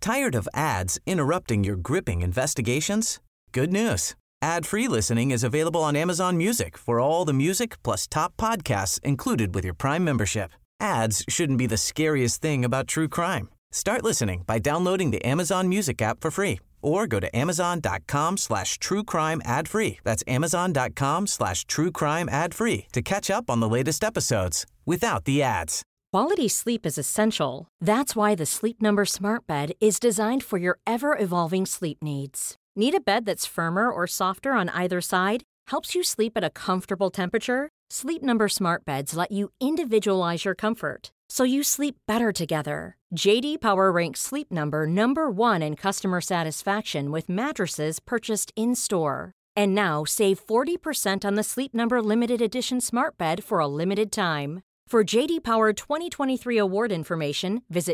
Tired of ads interrupting your gripping investigations? Good news. Ad-free listening is available on Amazon Music for all the music plus top podcasts included with your Prime membership. Ads shouldn't be the scariest thing about true crime. Start listening by downloading the Amazon Music app for free or go to amazon.com/truecrime ad-free. That's amazon.com/truecrime ad-free to catch up on the latest episodes without the ads. Quality sleep is essential. That's why the Sleep Number Smart Bed is designed for your ever-evolving sleep needs. Need a bed that's firmer or softer on either side? Helps you sleep at a comfortable temperature? Sleep Number Smart Beds let you individualize your comfort, so you sleep better together. J.D. Power ranks Sleep Number #1 in customer satisfaction with mattresses purchased in-store. And now, save 40% on the Sleep Number Limited Edition Smart Bed for a limited time. For J.D. Power 2023 award information, visit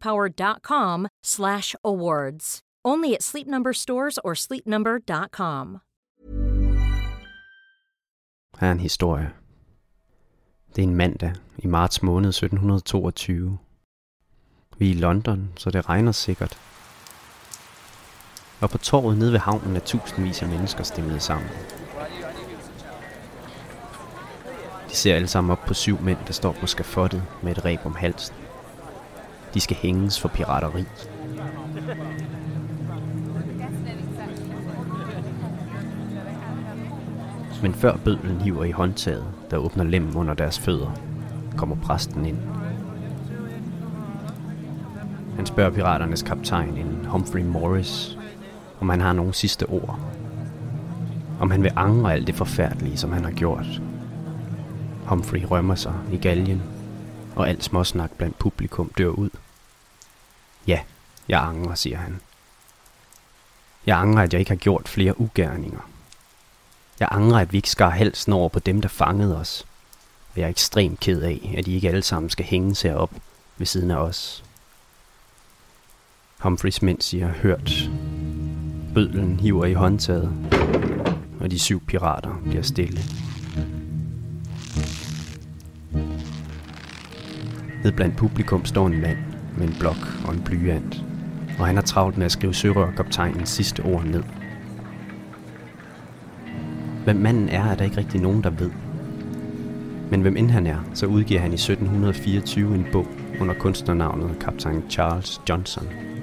jdpower.com/awards. Only at Sleep Number stores or sleepnumber.com. Her er en historie. Det er en mandag i marts måned 1722. Vi er i London, så det regner sikkert. Og på torvet nede ved havnen er tusindvis af mennesker stemlet sammen. De ser alle sammen op på 7 mænd, der står på skafottet med et reb om halsen. De skal hænges for pirateri. Men før bødlen hiver i håndtaget, der åbner lemmen under deres fødder, kommer præsten ind. Han spørger piraternes kaptajn, en Humphrey Morris, om han har nogle sidste ord. Om han vil angre alt det forfærdelige, som han har gjort. Humphrey rømmer sig i galgen, og alt småsnak blandt publikum dør ud. Ja, jeg angrer, siger han. Jeg angrer, at jeg ikke har gjort flere ugerninger. Jeg angrer, at vi ikke skar halsen over på dem, der fangede os. Og jeg er ekstremt ked af, at de ikke alle sammen skal hænges herop ved siden af os. Humphreys mænd siger hørt. Bødlen hiver i håndtaget, og de 7 pirater bliver stille. Ned blandt publikum står en mand med en blok og en blyant, og han har travlt med at skrive sørøverkaptajnens sidste ord ned. Hvem manden er der ikke rigtig nogen, der ved. Men hvem end han er, så udgiver han i 1724 en bog under kunstnernavnet kaptajn Charles Johnson.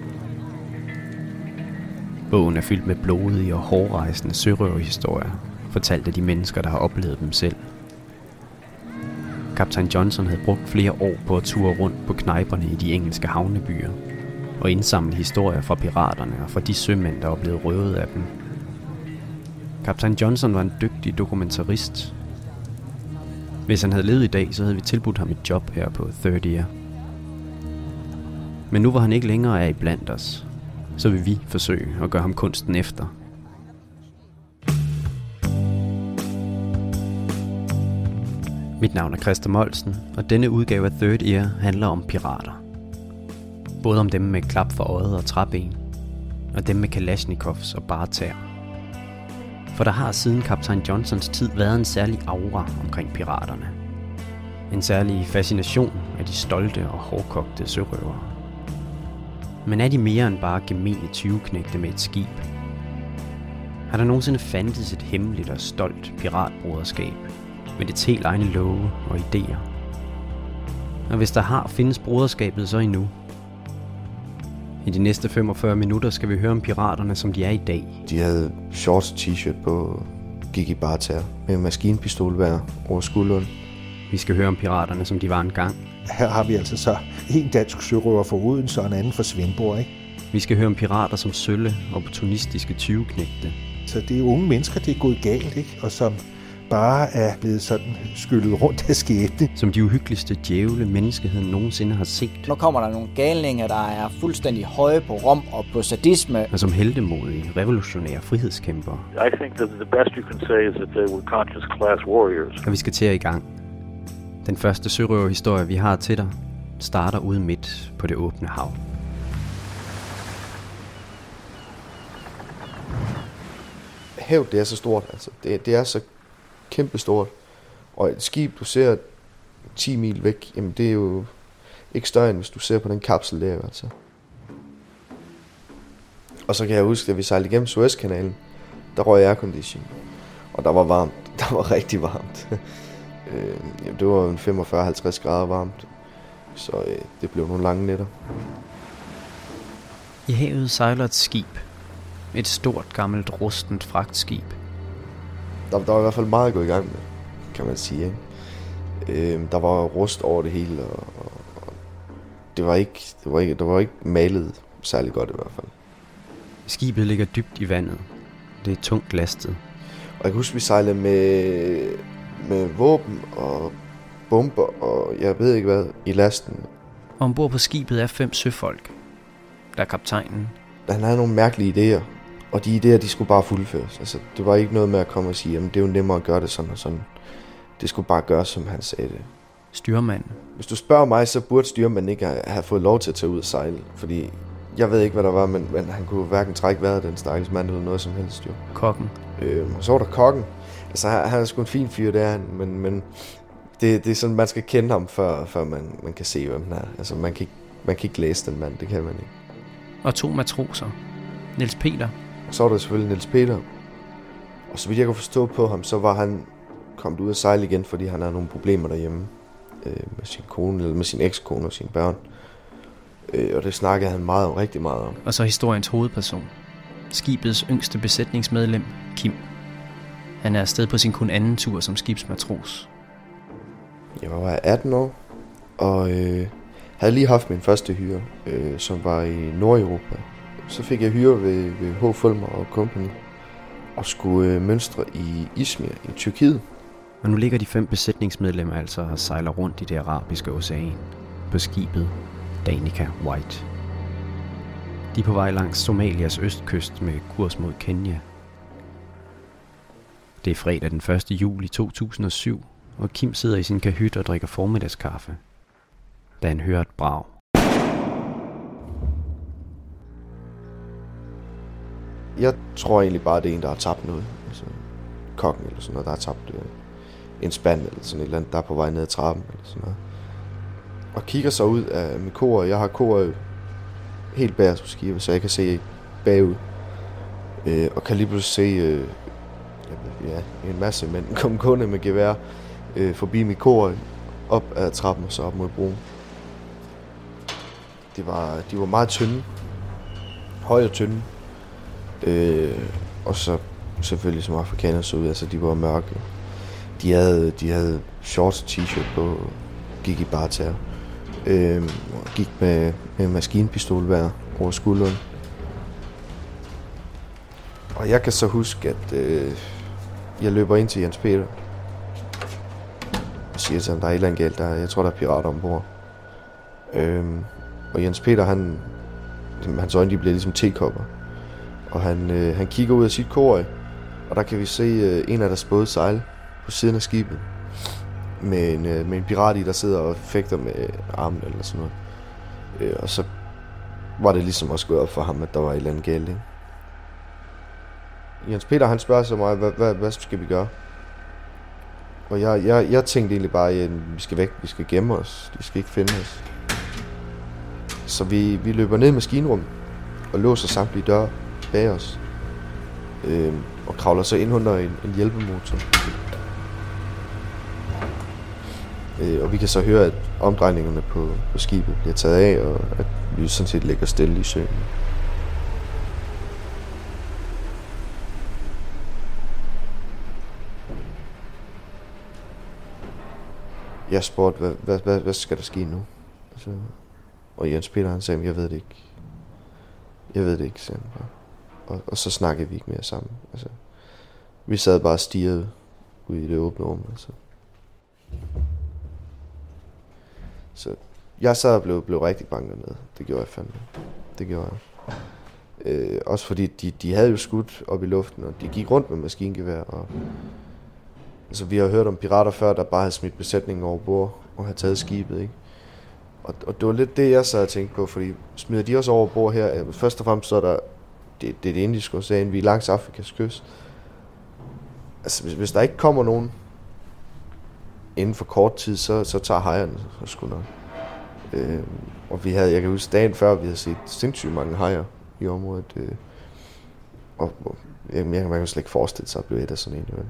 Bogen er fyldt med blodige og hårrejsende sørøverhistorier, fortalt af de mennesker, der har oplevet dem selv. Kaptajn Johnson havde brugt flere år på at ture rundt på knejperne i de engelske havnebyer og indsamle historier fra piraterne og fra de sømænd, der var blevet røvet af dem. Kaptajn Johnson var en dygtig dokumentarist. Hvis han havde levet i dag, så havde vi tilbudt ham et job her på Third Year. Men nu hvor han ikke længere er iblandt os, så vil vi forsøge at gøre ham kunsten efter. Mit navn er Christer Molsen, og denne udgave af Third Year handler om pirater. Både om dem med klap for øjet og træben, og dem med kalashnikovs og bare tær. For der har siden kaptajn Johnsons tid været en særlig aura omkring piraterne. En særlig fascination af de stolte og hårdkogte sørøvere. Men er de mere end bare gemene tyveknægte med et skib? Har der nogensinde fandtes et hemmeligt og stolt piratbroderskab med dets helt egne love og idéer? Og hvis der har, findes broderskabet så endnu? I de næste 45 minutter skal vi høre om piraterne, som de er i dag. De havde shorts og t-shirt på, gik i bare tær med en maskinpistol hver over skulderen. Vi skal høre om piraterne, som de var engang. Her har vi altså så en dansk sørøver for Odense og en anden for Svendborg, ikke? Vi skal høre om pirater som sølle, opportunistiske tyveknægte. Så det er unge mennesker, det er gået galt, ikke? Og som bare er blevet sådan skyllet rundt af skæbne. Som de uhyggeligste djævle, menneskeheden nogensinde har set. Nu kommer der nogle galninger, der er fuldstændig høje på rom og på sadisme. Og som heltemodige, revolutionære frihedskæmpere. I think that the best you can say is that they were conscious class warriors. Og vi skal til i gang. Den første sørøverhistorie, vi har til dig, starter ude midt på det åbne hav. Havet, det er så stort, altså. Det er så kæmpestort. Og et skib, du ser 10 mil væk, jamen det er jo ikke større, end hvis du ser på den kapsel der, altså. Og så kan jeg huske, at vi sejlede igennem Suezkanalen, der røg aircondition. Og der var varmt. Der var rigtig varmt. Det var 45-50 grader varmt. Så det blev nogle lange nætter. I havet sejler et skib. Et stort, gammelt, rustent fragtskib. Der var i hvert fald meget at gå i gang med, kan man sige. Ikke? Der var rust over det hele, og det var ikke malet særlig godt i hvert fald. Skibet ligger dybt i vandet. Det er tungt lastet. Og jeg kan huske, vi sejlede med våben og bomber og jeg ved ikke hvad i lasten. Og ombord på skibet er 5 søfolk. Der er kaptajnen. Han havde nogle mærkelige idéer, og de idéer, de skulle bare fuldføres. Altså, det var ikke noget med at komme og sige, jamen det er jo nemmere at gøre det sådan og sådan. Det skulle bare gøres, som han sagde det. Styrmanden. Hvis du spørger mig, så burde styrmanden ikke have fået lov til at tage ud og sejle, fordi jeg ved ikke, hvad der var, men han kunne hverken trække vejret, den stakkels mand, eller noget som helst. Jo. Kokken. Og så var der kokken. Altså, han er sgu en fin fyr, det er han, men det er sådan, man skal kende ham, før man kan se, hvem han er. Altså, man kan ikke læse den mand, det kan man ikke. Og 2 matroser. Niels Peter. Og så var der selvfølgelig Niels Peter. Og så vidt jeg kunne forstå på ham, så var han kommet ud at sejle igen, fordi han havde nogle problemer derhjemme med sin kone, eller med sin ekskone og sine børn. Og det snakkede han rigtig meget om. Og så historiens hovedperson. Skibets yngste besætningsmedlem, Kim. Han er afsted på sin kun anden tur som skibsmatros. Jeg var 18 år, og havde lige haft min første hyre, som var i Nordeuropa. Så fik jeg hyre ved H. Fulmer og Company, og skulle mønstre i Izmir i Tyrkiet. Og nu ligger de 5 besætningsmedlemmer altså og sejler rundt i det arabiske ocean på skibet Danica White. De er på vej langs Somalias østkyst med kurs mod Kenya. Det er fredag den 1. juli 2007, og Kim sidder i sin kahyt og drikker formiddagskaffe, da han hører et brag. Jeg tror egentlig bare, det er en, der har tabt noget. Altså kokken eller sådan noget, der har tabt en spand eller sådan et eller andet, der er på vej ned ad trappen eller sådan noget. Og kigger så ud af min kor. Jeg har kor helt bagerst på skibet, så jeg kan se bagud. Og kan lige pludselig se en masse mænd komme gående med gevær forbi mit kor, op ad trappen og så op mod broen. De var meget tynde. Høje og tynde. Og så selvfølgelig som afrikanere så ud, altså de var mørke. De havde shorts og t-shirt på, gik i barter. Gik med maskinpistol hver over skulderen. Og jeg kan så huske, at jeg løber ind til Jens Peter og siger til ham, der er et eller andet galt, jeg tror der er pirater ombord. Og Jens Peter, hans øjne de bliver ligesom tekopper. Og han kigger ud af sit kor, og der kan vi se en af deres både sejle på siden af skibet med en pirat i, der sidder og fægter med armen eller sådan noget. Og så var det ligesom også gået op for ham, at der var et eller andet galt, ikke? Jens Peter, han spørger så mig, hvad skal vi gøre? Og jeg tænkte egentlig bare, at vi skal væk, vi skal gemme os, de skal ikke finde os. Så vi løber ned i maskinrummet og låser samtlige døre bag os. Og kravler så ind under en hjælpemotor. Og vi kan så høre, at omdrejningerne på skibet bliver taget af, og at vi sådan set ligger stille i søen. Jeg spurgte, hvad skal der ske nu? Altså, og Jens Peter, han sagde, jeg ved det ikke. Jeg ved det ikke, sagde han bare. Og så snakkede vi ikke mere sammen. Altså, vi sad bare og stirrede ude i det åbne rum. Altså. Så jeg sad og blev rigtig bange dernede. Det gjorde jeg fandme. Det gjorde jeg. Også fordi de havde jo skudt op i luften, og de gik rundt med maskingevær. Og, altså, vi har hørt om pirater før, der bare havde smidt besætningen over bord og havde taget skibet, ikke? Og det var lidt det, jeg sad og tænkte på, fordi smider de også over bord her? Først og fremmest så er der det indiske ocean, vi er langs Afrikas kyst. Altså, hvis der ikke kommer nogen inden for kort tid, så tager hajerne sgu nok. Og jeg kan huske dagen før, vi havde set sindssygt mange hajer i området. Og man kan jo slet ikke forestille sig at blive et af sådan en. Jo.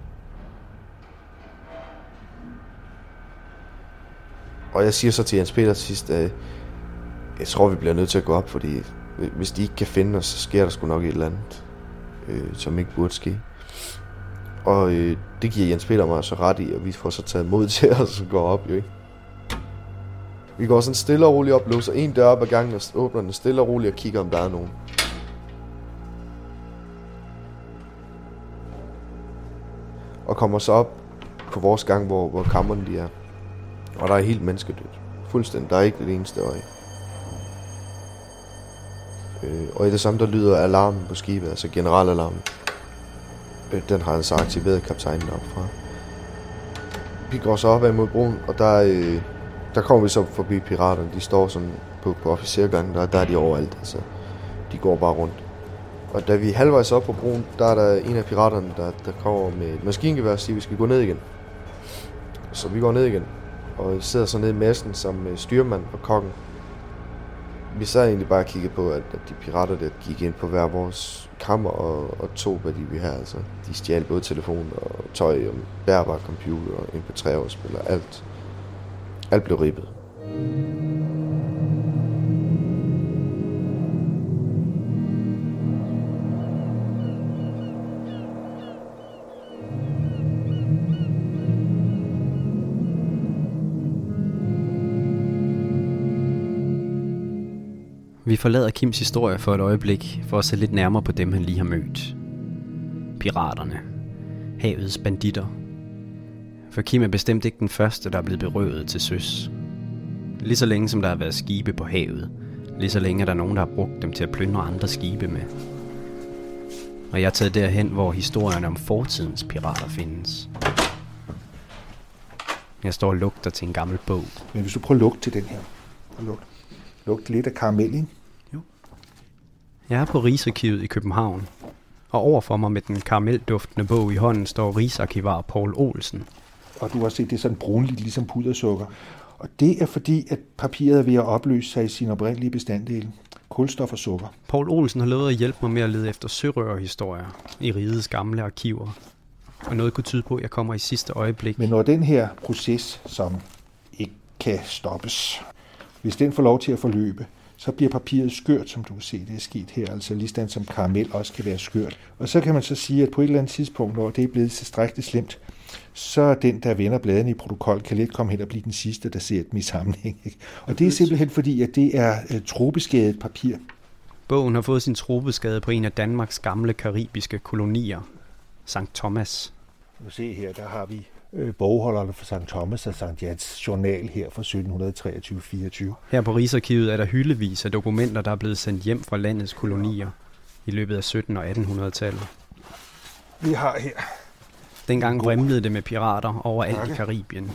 Og jeg siger så til Jens Peter til sidst, at jeg tror, vi bliver nødt til at gå op, fordi hvis de ikke kan finde os, så sker der sgu nok et eller andet, som ikke burde ske. Og det giver Jens Peter mig så ret i, og vi får så taget mod til os og går op, jo ikke? Vi går sådan stille og roligt op, låser en dør op ad gangen og åbner den stille og roligt og kigger, om der er nogen. Og kommer så op på vores gang, hvor kammerne de er. Og der er helt menneskedødt. Fuldstændig. Der er ikke det eneste øje. Og i det samme, der lyder alarmen på skibet, altså generalalarmen. Den har altså aktiveret kaptajnen op fra. Vi går så opad mod broen, og der kommer vi så forbi piraterne. De står sådan på officergangen, der er de overalt. Altså, de går bare rundt. Og da vi er halvvejs op på broen, der er der en af piraterne, der kommer med et maskingevær og siger, at vi skal gå ned igen. Så vi går ned igen, og sidder så nede i masten som styrmand og kokken. Vi sad egentlig bare og kiggede på, at de pirater der gik ind på hver vores kammer og tog, hvad de ville have. Altså, de stjal både telefon og tøj og bærbar computer og MP3-afspiller. Alt blev ribbet. Vi forlader Kims historie for et øjeblik, for at se lidt nærmere på dem, han lige har mødt. Piraterne. Havets banditter. For Kim er bestemt ikke den første, der er blevet berøvet til søs. Lige så længe som der har været skibe på havet, lige så længe er der nogen, der har brugt dem til at plyndre andre skibe med. Og jeg er taget derhen, hvor historierne om fortidens pirater findes. Jeg står og lugter til en gammel bog. Men hvis du prøver at lugte til den her. Lugte lidt af karamel, ikke? Jo. Jeg er på Rigsarkivet i København. Og overfor mig med den karamelduftende bog i hånden står rigsarkivar Poul Olsen. Og du har set, det er sådan brunligt, ligesom pudersukker. Og det er fordi, at papiret er ved at opløse sig i sin oprindelige bestanddele. Kulstof og sukker. Poul Olsen har lovet at hjælpe mig med at lede efter sørøverhistorier i rigets gamle arkiver. Og noget kunne tyde på, at jeg kommer i sidste øjeblik. Men når den her proces, som ikke kan stoppes, hvis den får lov til at forløbe, så bliver papiret skørt, som du kan se, det er sket her, altså ligesådan som karamel også kan være skørt. Og så kan man så sige, at på et eller andet tidspunkt, når det er blevet tilstrækkeligt slemt, så den, der vender bladene i protokol, kan let komme hen og blive den sidste, der ser dem i sammenhæng. Ikke? Og det er simpelthen fordi, at det er tropeskadet papir. Bogen har fået sin tropeskade på en af Danmarks gamle karibiske kolonier, St. Thomas. Du se her, der har vi bogholderne for St. Thomas og St. Jans journal her fra 1723-24. Her på Rigsarkivet er der hyldevis af dokumenter, der er blevet sendt hjem fra landets kolonier i løbet af 1700- og 1800-tallet. Vi har her. Dengang vrimlede det med pirater overalt i Karibien.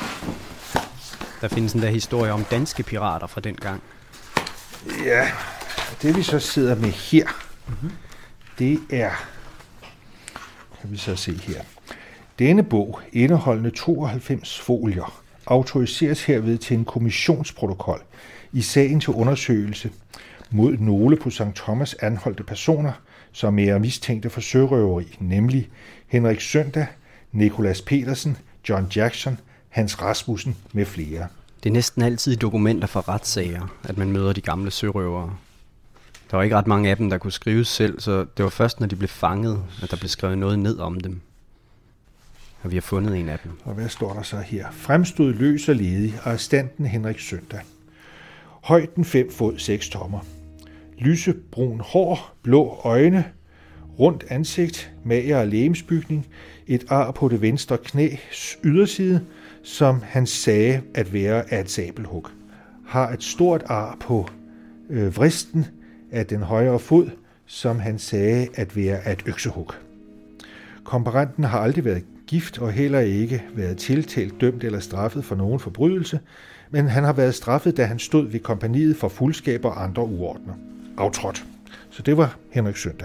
Der findes endda historier om danske pirater fra dengang. Ja, det vi så sidder med her, det er, kan vi så se her. Denne bog, indeholdende 92 folier, autoriseres herved til en kommissionsprotokol i sagen til undersøgelse mod nogle på St. Thomas anholdte personer, som er mistænkte for sørøveri, nemlig Henrik Søndag, Nicolas Petersen, John Jackson, Hans Rasmussen med flere. Det er næsten altid dokumenter fra retssager, at man møder de gamle sørøvere. Der var ikke ret mange af dem, der kunne skrives selv, så det var først, når de blev fanget, at der blev skrevet noget ned om dem. Og vi har fundet en af dem. Og hvad står der så her? Fremstod løs og ledig, arrestanten Henrik Søndag. Højden 5 fod 6 tommer. Lysebrun hår, blå øjne, rundt ansigt, mager og legemsbygning, et ar på det venstre knæs yderside, som han sagde at være af et sabelhug. Har et stort ar på vristen af den højre fod, som han sagde at være af et øksehug. Komparenten har aldrig været gift og heller ikke været tiltalt, dømt eller straffet for nogen forbrydelse, men han har været straffet, da han stod ved kompagniet for fuldskab og andre uordner. Aftrådt. Så det var Henrik Søndag.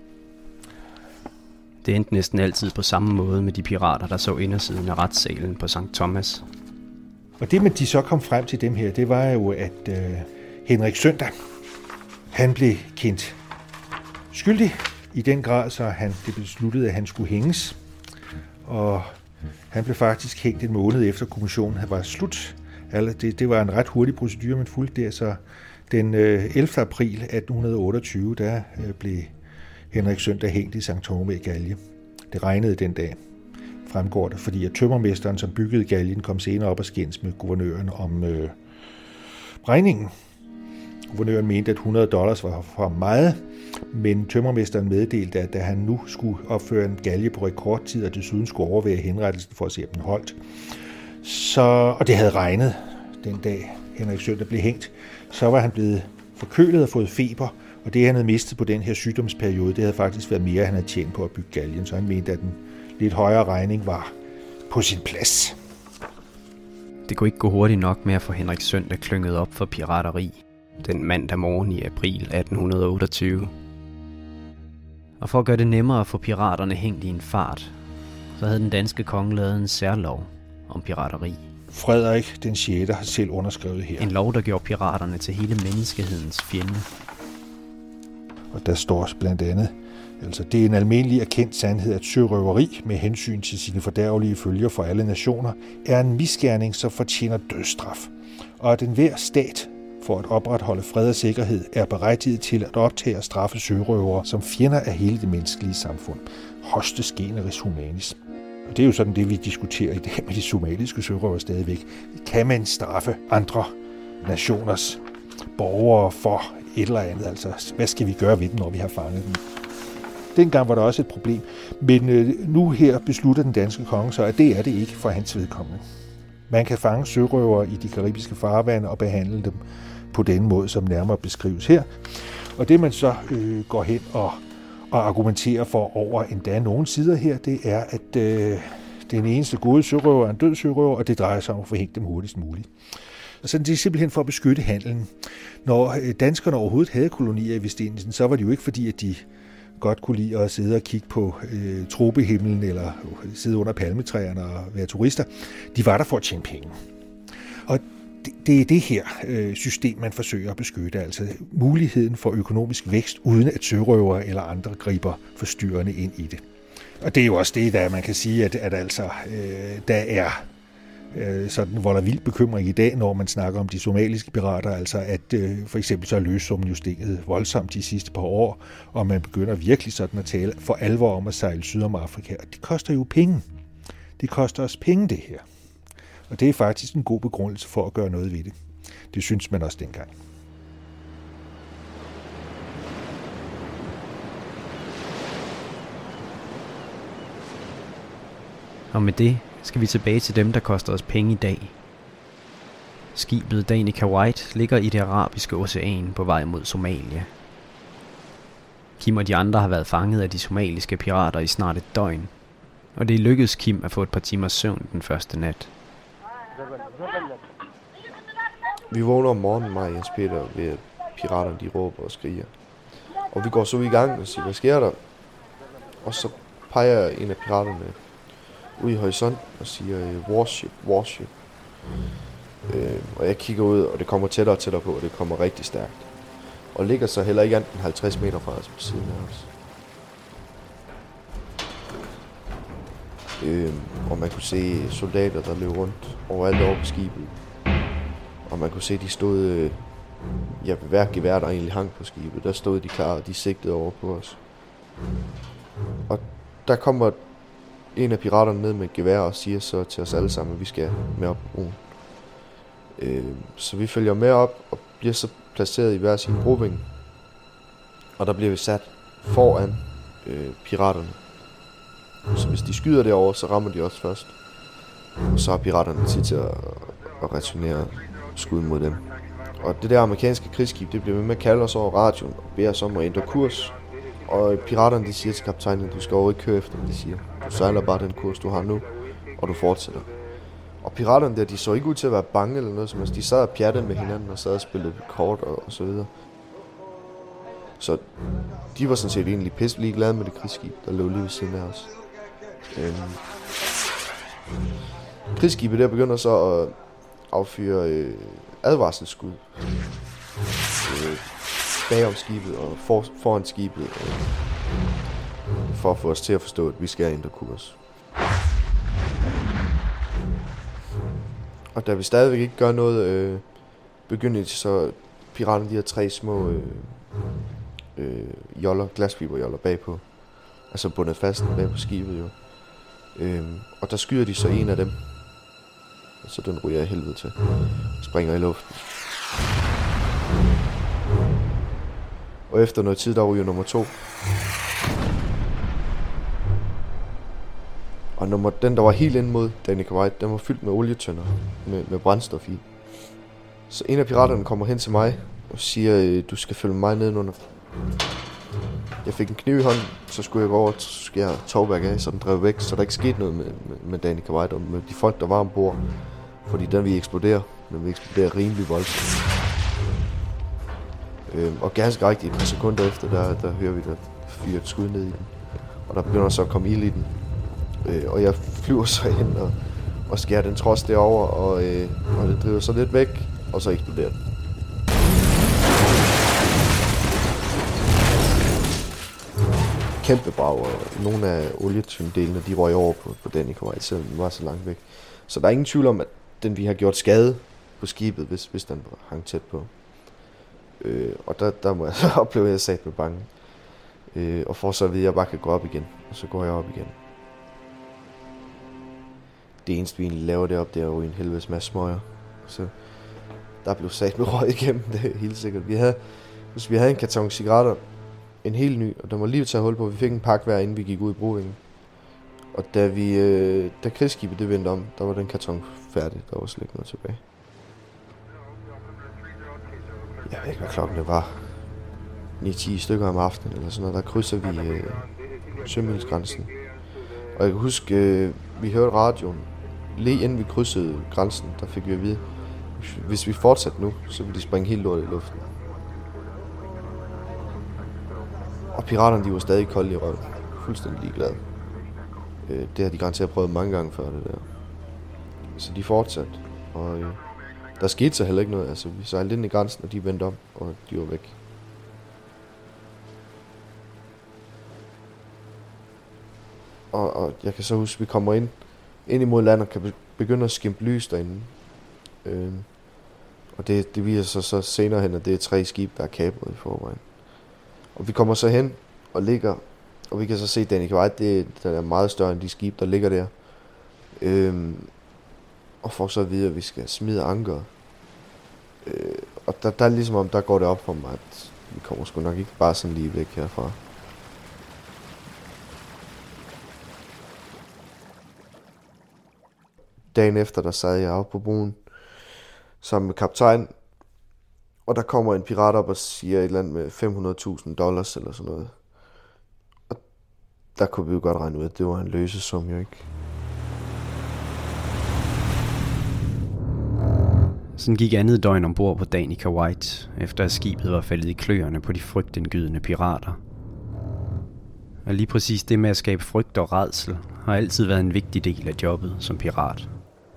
Det endte næsten altid på samme måde med de pirater, der så indersiden af retssalen på St. Thomas. Og det, man de så kom frem til dem her, det var jo, at Henrik Søndag, han blev kendt skyldig i den grad, så det besluttede, at han skulle hænges. Og han blev faktisk hængt en måned efter kommissionen var slut. Det var en ret hurtig procedure, man fulgte der, så den 11. april 1828, der blev Henrik Søndag hængt i St. Thome galge. Det regnede den dag, fremgår det, fordi at tømmermesteren, som byggede galgen, kom senere op og skændes med guvernøren om regningen. Guvernøren mente, at $100 var for meget, men tømmermesteren meddelte, at da han nu skulle opføre en galge på rekordtid, og desuden skulle overvære henrettelsen for at se, om den holdt, og det havde regnet den dag, Henrik Søndag blev hængt, så var han blevet forkølet og fået feber, og det, han havde mistet på den her sygdomsperiode, det havde faktisk været mere, han havde tjent på at bygge galgen, så han mente, at den lidt højere regning var på sin plads. Det kunne ikke gå hurtigt nok med at få Henrik Søndag klynget op for pirateri den mandag morgen i april 1828. Og for at gøre det nemmere at få piraterne hængt i en fart, så havde den danske konge lavet en særlov om pirateri. Frederik den 6. har selv underskrevet her. En lov, der gjorde piraterne til hele menneskehedens fjende. Og der står blandt andet, altså det er en almindelig erkendt sandhed, at sørøveri med hensyn til sine fordærvelige følger for alle nationer er en misgerning, som fortjener dødsstraf. Og at enhver stat for at opretholde fred og sikkerhed er berettiget til at optage og straffe sørøvere som fjender af hele det menneskelige samfund. Hostes generis humanis. Og det er jo sådan det, vi diskuterer i dag med de somaliske sørøvere stadigvæk. Kan man straffe andre nationers borgere for et eller andet? Altså, hvad skal vi gøre ved dem, når vi har fanget dem? Dengang var der også et problem, men nu her beslutter den danske konge så, at det er det ikke for hans vedkommende. Man kan fange sørøvere i de karibiske farvande og behandle dem på den måde, som nærmere beskrives her. Og det man så går hen og argumenterer for over endda nogle sider her, det er, at den eneste gode sørøver er en død sørøver, og det drejer sig om at forhænge dem hurtigst muligt. Og så det er simpelthen for at beskytte handelen. Når danskerne overhovedet havde kolonier i Vestindien, så var det jo ikke fordi, at de godt kunne lide at sidde og kigge på tropehimlen eller sidde under palmetræerne og være turister. De var der for at tjene penge. Og det er det her system, man forsøger at beskytte, altså muligheden for økonomisk vækst, uden at sørøvere eller andre griber forstyrrende ind i det. Og det er jo også det, der man kan sige, at altså, der er sådan volder vild bekymring i dag, når man snakker om de somaliske pirater, altså at for eksempel så er løssummen jo steget voldsomt de sidste par år, og man begynder virkelig sådan at tale for alvor om at sejle syd om Afrika, og det koster jo penge. Det koster os penge, det her. Og det er faktisk en god begrundelse for at gøre noget ved det. Det synes man også dengang. Og med det skal vi tilbage til dem, der koster os penge i dag. Skibet Danica White ligger i det arabiske ocean på vej mod Somalia. Kim og de andre har været fanget af de somaliske pirater i snart et døgn, og det lykkedes Kim at få et par timers søvn den første nat. Vi vågner om morgenen, mig og Jens Peter, ved at piraterne de råber og skriger. Og vi går så i gang og siger, hvad sker der? Og så peger en af piraterne ud i horisonten og siger, warship, warship. Og jeg kigger ud, og det kommer tættere og tættere på, og det kommer rigtig stærkt. Og ligger så heller ikke andet end 50 meter fra os på siden af os. Og man kunne se soldater, der løb rundt overalt over på skibet. Og man kunne se, de stod, ved hver gevær, der egentlig hang på skibet, der stod de klar, og de sigtede over på os. Og der kommer en af piraterne ned med et gevær og siger så til os alle sammen, at vi skal med op på broen. Så vi følger med op og bliver så placeret i hver sin brovinge. Og der bliver vi sat foran piraterne. Så hvis de skyder derovre, så rammer de os først. Og så har piraterne tid til at returnere skud mod dem. Og det der amerikanske krigsskib, det bliver med at kalde os over radioen og beder os om at ændre kurs. Og piraterne, de siger til kaptajnen, du skal overhovedet ikke køre efter dem. De siger, du sejler bare den kurs, du har nu, og du fortsætter. Og piraterne der, de så ikke ud til at være bange eller noget som helst. De sad og pjattede med hinanden og sad og spillede kort og så videre. Så de var sådan set egentlig pisselig glade med det krigsskib, der lå lige ved siden af os. Krigsskibet der begynder så at affyre advarselsskud bagom skibet og foran skibet. for at få os til at forstå, at vi skal ændre kurs. Og da vi stadigvæk ikke gør noget, begynder de så piraterne, de har 3 små joller, glasfiberjoller bagpå. Altså bundet fast bag på skibet jo. Og der skyder de så en af dem. Og så den ryger i helvede til. Springer i luften. Og efter noget tid, der ryger nummer 2. Og den, der var helt ind mod Danica White, den var fyldt med olietønder med brændstof i. Så en af piraterne kommer hen til mig og siger, du skal følge mig nedenunder. Jeg fik en kniv i hånden, så skulle jeg gå over og skære tovværk af, så den drev væk, så der ikke skete noget med Danica White og med de folk, der var ombord. Fordi den vil eksplodere. Den vil eksplodere rimelig voldsomt. Og ganske rigtigt, et par sekunder efter, der hører vi, der fyrer et skud ned i den. Og der begynder så at komme ild i den. Og jeg flyver så hen og skærer den trods derover, og det driver så lidt væk, og så eksploderer den. Kæmpe brag, og nogle af olietyndelene, de røg over på Danica White, selvom den var så langt væk. Så der er ingen tvivl om, at den vi har gjort skade på skibet, hvis den hang tæt på. Og der må jeg så opleve, at jeg sat med bange. Og for så at vide, at jeg bare kan gå op igen, og så går jeg op igen. Det eneste, vi egentlig laver deroppe, det er jo en helvedes masse smøger. Så der blev sat med røg igennem, det er helt sikkert. Hvis vi havde en karton cigaretter, en helt ny, og der var lige til at holde på. Vi fik en pakke hver, inden vi gik ud i Brovingen. Og da krigsskibet det vendte om, der var den karton færdig. Der var slet ikke noget tilbage. Jeg ved ikke, hvad klokken det var. 9-10 stykker om aftenen eller sådan noget. Der krydser vi sømilsgrænsen. Og jeg kan huske, vi hørte radioen. Lige inden vi krydsede grænsen, der fik vi at vide, hvis vi fortsatte nu, så ville de springe helt lortet i luften. Og piraterne, de var stadig kolde i røven. Fuldstændig ligeglade. Det har de garanteret prøvet mange gange før, det der. Så de fortsatte. Og der skete så heller ikke noget. Altså, vi sejlede ind i grænsen, og de vendte om, og de var væk. Og jeg kan så huske, at vi kommer ind imod land og kan begynde at skimpe lys derinde. Og det viser sig så senere hen, at det er 3 skibe, der er kapret i forvejen. Og vi kommer så hen og ligger, og vi kan så se, at Danica White, den er meget større end de skibe, der ligger der. Og får så at vide, at vi skal smide anker. Og der er ligesom om, der går det op for mig, at vi kommer sgu nok ikke bare sådan lige væk herfra. Dagen efter, der sad jeg oppe på broen sammen med kaptajn. Og der kommer en pirat op og siger et eller andet med $500,000 eller sådan noget. Og der kunne vi jo godt regne ud, at det var en løsesum jo ikke. Sådan gik andet døgn ombord på Danica White, efter at skibet var faldet i kløerne på de frygtindgydende pirater. Og lige præcis det med at skabe frygt og rædsel har altid været en vigtig del af jobbet som pirat.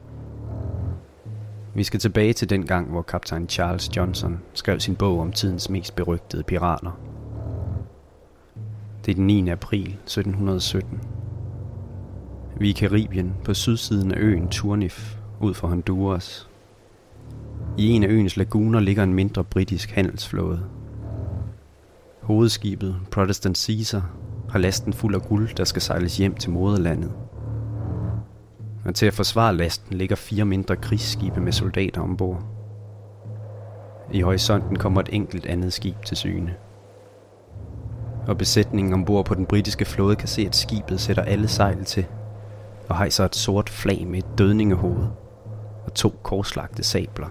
Vi skal tilbage til den gang, hvor kaptajn Charles Johnson skrev sin bog om tidens mest berygtede pirater. Det er den 9. april 1717. Vi er i Karibien på sydsiden af øen Turnif, ud for Honduras. I en af øens laguner ligger en mindre britisk handelsflåde. Hovedskibet, Protestant Caesar, har lasten fuld af guld, der skal sejles hjem til moderlandet. Og til at forsvare lasten ligger 4 mindre krigsskibe med soldater ombord. I horisonten kommer et enkelt andet skib til syne. Og besætningen ombord på den britiske flåde kan se, at skibet sætter alle sejl til og hejser et sort flag med et dødningehoved og 2 korslagte sabler.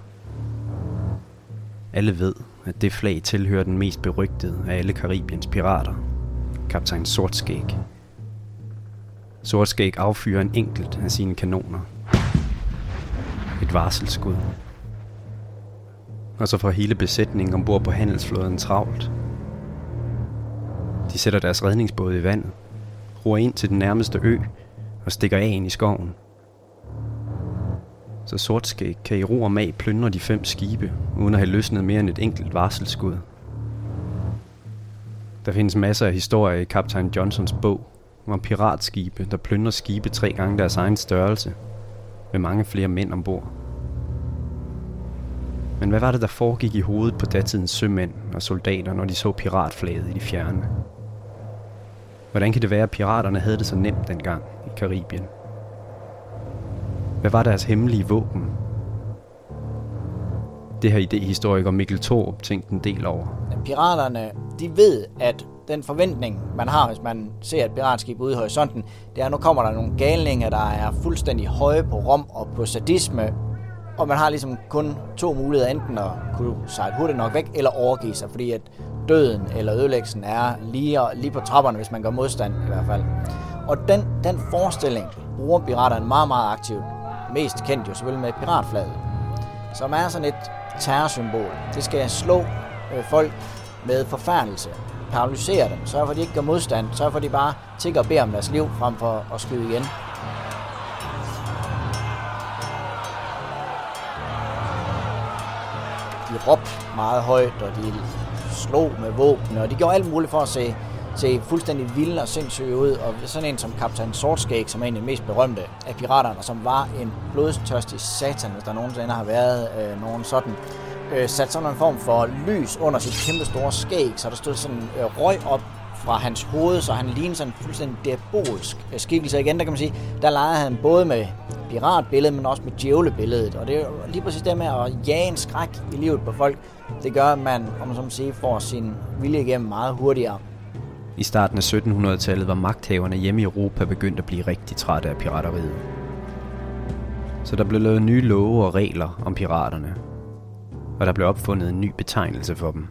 Alle ved, at det flag tilhører den mest berygtede af alle Karibiens pirater, kaptajn Sortskæg. Sortskæg affyrer en enkelt af sine kanoner. Et varselsskud. Og så får hele besætningen ombord på handelsflåden travlt. De sætter deres redningsbåde i vandet, roer ind til den nærmeste ø og stikker af ind i skoven. Så Sortskæg kan i ro og mag plyndre de 5 skibe, uden at have løsnet mere end et enkelt varselsskud. Der findes masser af historier i kaptajn Johnsons bog var piratskibe, der plyndrer skibe 3 gange deres egen størrelse, med mange flere mænd ombord. Men hvad var det, der foregik i hovedet på datidens sømænd og soldater, når de så piratflaget i de fjerne? Hvordan kan det være, at piraterne havde det så nemt dengang i Karibien? Hvad var deres hemmelige våben? Det har idehistoriker Mikkel Thorup tænkt en del over. Piraterne, de ved, at den forventning, man har, hvis man ser et piratskib ude i horisonten, det er, at nu kommer der nogle galninger, der er fuldstændig høje på rom og på sadisme, og man har ligesom kun 2 muligheder, enten at kunne sejle hurtigt nok væk, eller overgive sig, fordi at døden eller ødelæggelsen er lige på trapperne, hvis man gør modstand i hvert fald. Og den forestilling bruger piraterne meget, meget aktivt. Mest kendt jo selvfølgelig med piratflaget, som er sådan et terrorsymbol. Det skal slå folk med forfærdelse, paralysere dem, sørge for, at de ikke gør modstand, sørge for, at de bare tigger og beder om deres liv, frem for at skyde igen. De råbte meget højt, og de slog med våben, og de gjorde alt muligt for at se fuldstændig vilde og sindssyge ud. Og sådan en som kaptajn Sortskæg, som er en af de mest berømte af piraterne, som var en blodstørstig satan, hvis der nogensinde har været nogen sådan, satte sådan en form for lys under sit kæmpe store skæg, så der stod sådan røg op fra hans hoved, så han lignede sådan en fuldstændig diabolsk skikkelse. Igen, der kan man sige, der legede han både med piratbilledet, men også med djævlebilledet. Og det er jo lige præcis det med at jage en skræk i livet på folk. Det gør, at man, om man så må sige, får sin vilje igennem meget hurtigere. I starten af 1700-tallet var magthaverne hjemme i Europa begyndt at blive rigtig trætte af pirateriet. Så der blev lavet nye love og regler om piraterne. Og der blev opfundet en ny betegnelse for dem.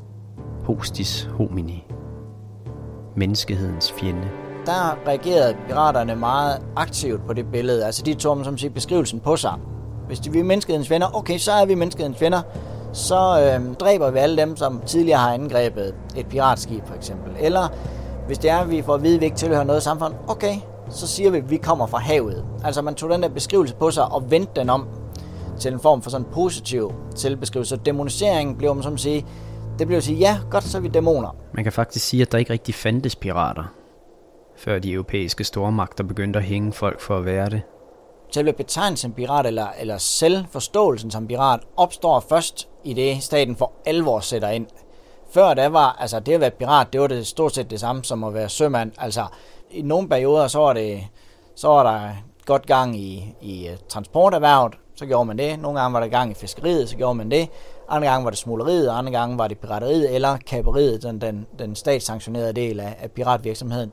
Hostis homini. Menneskehedens fjende. Der reagerede piraterne meget aktivt på det billede. Altså de tog, som siger, beskrivelsen på sig. Hvis vi er menneskehedens fjender, okay, så er vi menneskehedens fjender. Så dræber vi alle dem, som tidligere har angrebet et piratskib for eksempel. Eller hvis det er, at vi får at vide, at vi ikke tilhører noget samfund, okay, så siger vi, at vi kommer fra havet. Altså man tog den der beskrivelse på sig og vendte den om til en form for sådan positiv selvbeskrivelse. Så dæmoniseringen blev, man som sige, det blev at sige, ja, godt, så er vi dæmoner. Man kan faktisk sige, at der ikke rigtig fandtes pirater, før de europæiske stormagter begyndte at hænge folk for at være det. Selve betegnelsen pirat eller selvforståelsen som pirat opstår først i det, staten for alvor sætter ind. Før det var, altså det at være pirat, det var det stort set det samme som at være sømand. Altså i nogle perioder, så var der godt gang i transporterhvervet, så gjorde man det. Nogle gange var der gang i fiskeriet, så gjorde man det. Andre gange var det smugleriet, andre gange var det pirateriet eller kaperiet, den statssanktionerede del af piratvirksomheden.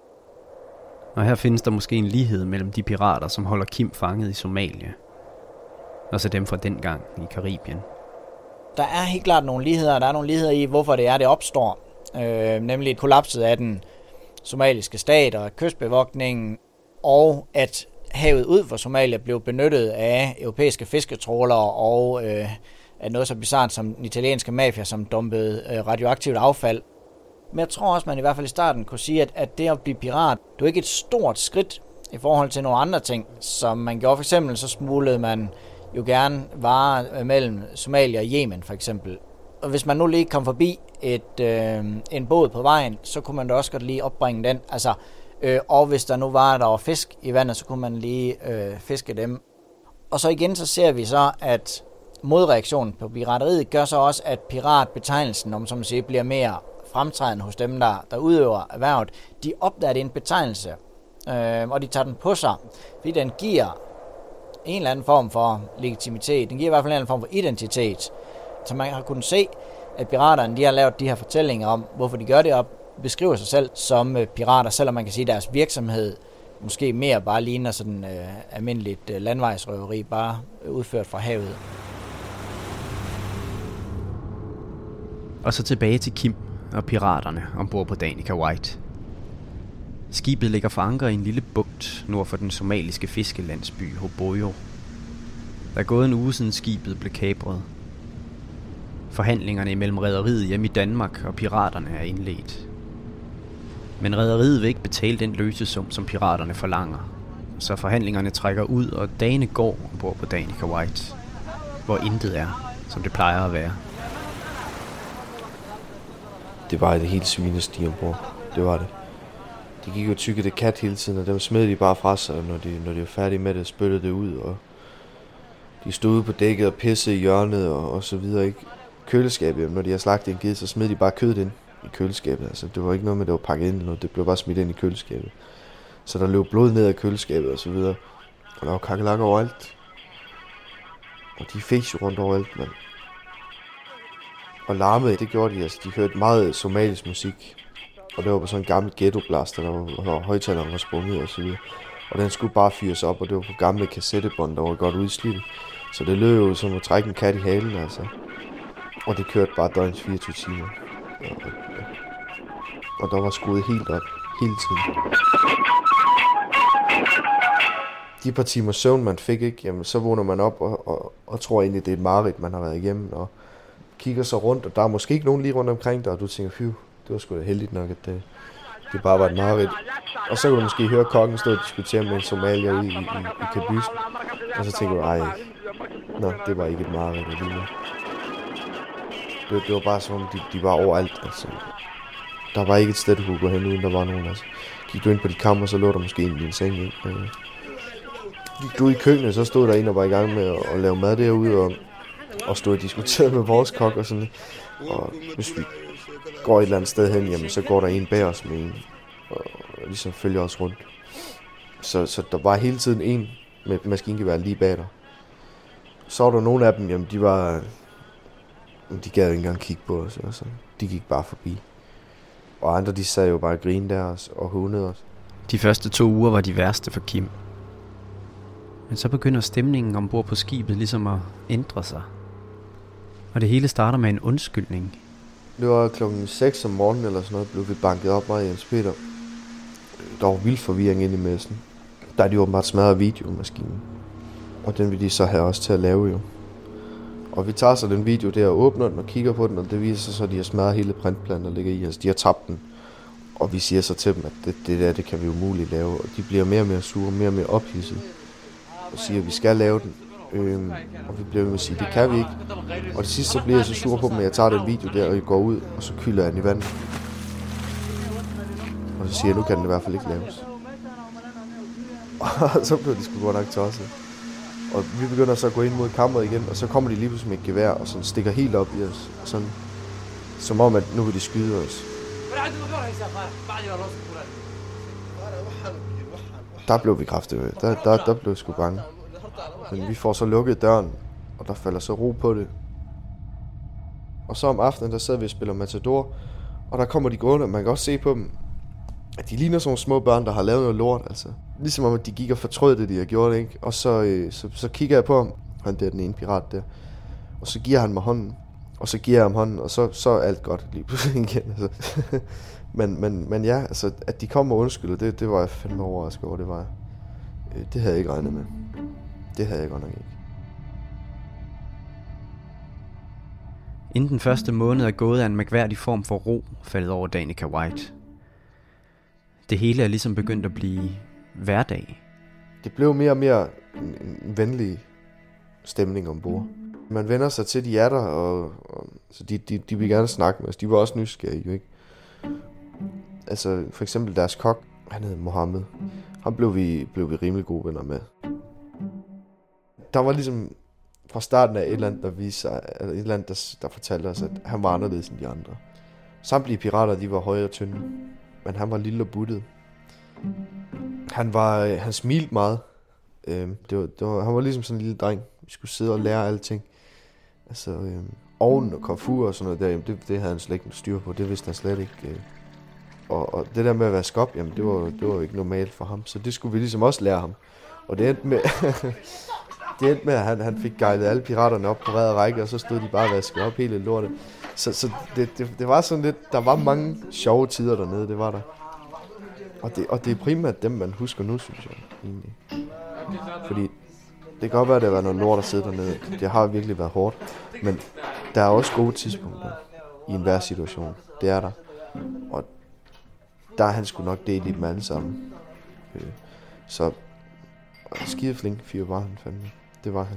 Og her findes der måske en lighed mellem de pirater, som holder Kim fanget i Somalia, og så dem fra dengang i Karibien. Der er helt klart nogle ligheder. Der er nogle ligheder i, hvorfor det opstår. Nemlig kollapset af den somaliske stat og kystbevogtningen, og at havet ud for Somalia blev benyttet af europæiske fisketrålere og af noget så bizarrt som den italienske mafia, som dumpede radioaktivt affald. Men jeg tror også, man i hvert fald i starten kunne sige, at det at blive pirat, det er ikke et stort skridt i forhold til nogle andre ting, som man gjorde. For eksempel så smuglede man jo gerne varer mellem Somalia og Yemen for eksempel. Og hvis man nu lige kom forbi en båd på vejen, så kunne man da også godt lige opbringe den. Altså, og hvis der nu var fisk i vandet, så kunne man lige fiske dem. Og så igen så ser vi så, at modreaktionen på pirateriet gør så også, at piratbetegnelsen, om som man siger, bliver mere fremtrædende hos dem, der udøver erhvervet. De opdager det en betegnelse, og de tager den på sig, fordi den giver en eller anden form for legitimitet. Den giver i hvert fald en eller anden form for identitet. Så man har kunnet se, at piraterne de har lavet de her fortællinger om, hvorfor de gør det, og beskriver sig selv som pirater, selvom man kan sige, at deres virksomhed måske mere bare ligner sådan almindeligt landvejsrøveri, bare udført fra havet. Og så tilbage til Kim og piraterne ombord på Danica White. Skibet ligger for anker i en lille bugt nord for den somaliske fiskelandsby Hoboyo. Der er gået en uge siden skibet blev kapret. Forhandlingerne imellem rederiet hjemme i Danmark og piraterne er indledt. Men rederiet vil ikke betale den løsesum, som piraterne forlanger. Så forhandlingerne trækker ud, og dagene går ombord på Danica White, hvor intet er, som det plejer at være. Det var et helt svinestige ombord. Det var det. De gik jo tykke det kat hele tiden, og dem smed de bare fra sig, når de var færdige med det, spyttede det ud, og de stod ude på dækket og pissede i hjørnet og så videre, ikke? Køleskabet, når de har slagtet en ged, så smed de bare kødet ind i køleskabet, altså det var ikke noget med, det var pakket ind, eller det blev bare smidt ind i køleskabet. Så der løb blod ned af køleskabet og så videre, og der var kakelakker overalt. Og de fes jo rundt overalt, mand. Og larmede, det gjorde de, altså de hørte meget somalisk musik. Og det var på sådan en gammel ghettoblaster, hvor højtaleren var sprunget og så videre. Og den skulle bare fyres op, og det var på gamle kassettebånd, der var godt udslidte. Så det løb jo som at trække en kat i halen, altså. Og det kørte bare døgns 24 timer. Og der var skruet helt op, hele tiden. De par timer søvn, man fik, ikke, jamen, så vågner man op og tror egentlig, det er et mareridt, man har været igennem. Og kigger så rundt, og der er måske ikke nogen lige rundt omkring dig, og du tænker, det var sgu da heldigt nok, at det bare var et mareridt. Og så kan du måske høre kokken stå og diskutere med en somalier ude i kabysen. Og så tænker du, det var ikke et mareridt alligevel. Det var bare som om, de var overalt, altså. Der var ikke et sted, du kunne gå hen, uden der var nogen, altså. Gik du ind på de kammer, så lå der måske en i din seng, ikke? Gik du i køkkenet, så stod der en, der var i gang med at lave mad derude, og stod og diskuterede med vores kok og sådan. Og hvis vi går et eller andet sted hen, jamen, så går der en bag os med en, og ligesom følger os rundt. Så der var hele tiden en med maskingevær lige bag dig. Så var der nogle af dem, jamen de gad ikke engang kigge på os, altså. De gik bare forbi. Og andre, de sad jo bare og grinede der og hundede os. De første 2 uger var de værste for Kim. Men så begynder stemningen ombord på skibet ligesom at ændre sig. Og det hele starter med en undskyldning. Det var klokken 6 om morgenen eller sådan noget, blev vi banket op meget i Jens Peter. Der var vild forvirring inde i messen. Der er de åbenbart smadret videomaskinen. Og den vil de så have også til at lave jo. Og vi tager så den video der og åbner den og kigger på den, og det viser sig så, at de har smadret hele printplanen, der ligger i. Altså de har tabt den. Og vi siger så til dem, at det kan vi umuligt lave. Og de bliver mere og mere sure, mere og mere ophidset. Og siger, at vi skal lave den. Og vi bliver ved med at sige, det kan vi ikke. Og til sidst så bliver jeg så sur på dem, at jeg tager den video der, og jeg går ud, og så kylder jeg den i vandet. Og så siger jeg, nu kan den i hvert fald ikke laves. Og så bliver de sgu godt nok tosset. Og vi begynder så at gå ind mod kammeret igen, og så kommer de lige pludselig med et gevær, og sådan stikker helt op i os. Sådan, som om, at nu vil de skyde os. Der blev vi kraftigt. Der blev vi sgu bange. Men vi får så lukket døren, og der falder så ro på det. Og så om aftenen, der sidder vi og spiller Matador, og der kommer de gående, og man kan også se på dem, at de ligner sådan nogle små børn, der har lavet noget lort, altså. Ligesom om, at de gik og fortrød det, de har gjort, ikke? Og så kigger jeg på ham, han der, den ene pirat der, og så giver han mig hånden, og så giver jeg ham hånden, og så er alt godt lige pludselig igen, altså. men ja, altså, at de kom og undskylder, det var jeg fandme overrasket over, det var jeg. Det havde jeg ikke regnet med. Det havde jeg godt nok ikke. Inden den første måned er gået af en mærkværdig form for ro faldet over Danica White. Det hele er ligesom begyndt at blive hverdag. Det blev mere og mere en venlig stemning ombord. Man vender sig til, de er der, og så de vil gerne snakke med os. De var også nysgerrige, ikke? Altså for eksempel deres kok, han hed Mohammed. Ham blev vi rimelig gode venner med. Der var ligesom fra starten af et eller andet, der viste sig, eller et eller andet, der fortalte os, at han var anderledes end de andre. Samtlige pirater, de var høje og tynde, men han var lille og buttet. Han smilte meget. Han var ligesom sådan en lille dreng. Vi skulle sidde og lære alting. Altså, ovnen og komfur og sådan noget der, det havde han slet ikke styr på. Det vidste han slet ikke. Og det der med at vaske op, jamen det var jo ikke normalt for ham. Så det skulle vi ligesom også lære ham. Og det endte med, at han fik gejlet alle piraterne op på rad og række, og så stod de bare og vaskede op hele lortet. Så det var sådan lidt, der var mange sjove tider dernede, det var der. Og det er primært dem, man husker nu, synes jeg, egentlig. Fordi det kan godt være, at det har været noget lort at sidde dernede. Det har virkelig været hårdt. Men der er også gode tidspunkter i enhver situation. Det er der. Og der er han sgu nok delt i dem alle sammen. Så skideflink fyr var han fandme. Det var han.